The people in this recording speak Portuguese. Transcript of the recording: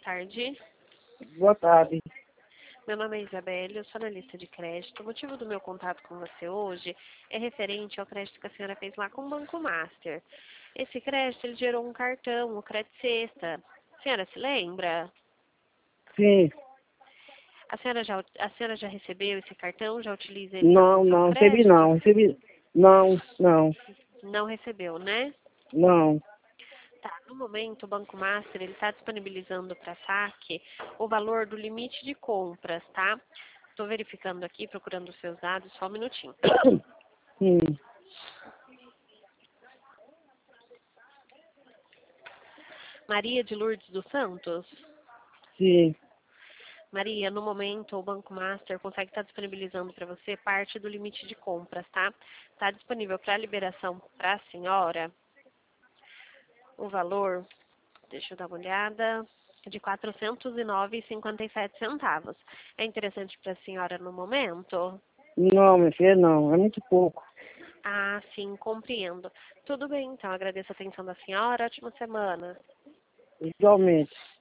tarde. Boa tarde. Meu nome é Isabelle, eu sou analista de crédito. O motivo do meu contato com você hoje é referente ao crédito que a senhora fez lá com o Banco Master. Esse crédito ele gerou um cartão, o Crédito Sexta. A senhora se lembra? Sim. A senhora já recebeu esse cartão? Já utiliza ele na Não, função não, recebi crédito? não. Recebi. Não, não, Não recebeu, né? não. Tá, no momento o Banco Master ele está disponibilizando para saque o valor do limite de compras, tá? Estou verificando aqui, procurando os seus dados, só um minutinho. Sim. Maria de Lourdes dos Santos? Sim. Maria, no momento o Banco Master consegue estar disponibilizando para você parte do limite de compras, tá? Está disponível para liberação para a senhora o valor, deixa eu dar uma olhada, de R$ 409,57. É interessante para a senhora no momento? Não, minha filha, não. É muito pouco. Ah, sim, compreendo. Tudo bem, então. Agradeço a atenção da senhora. Ótima semana. Igualmente.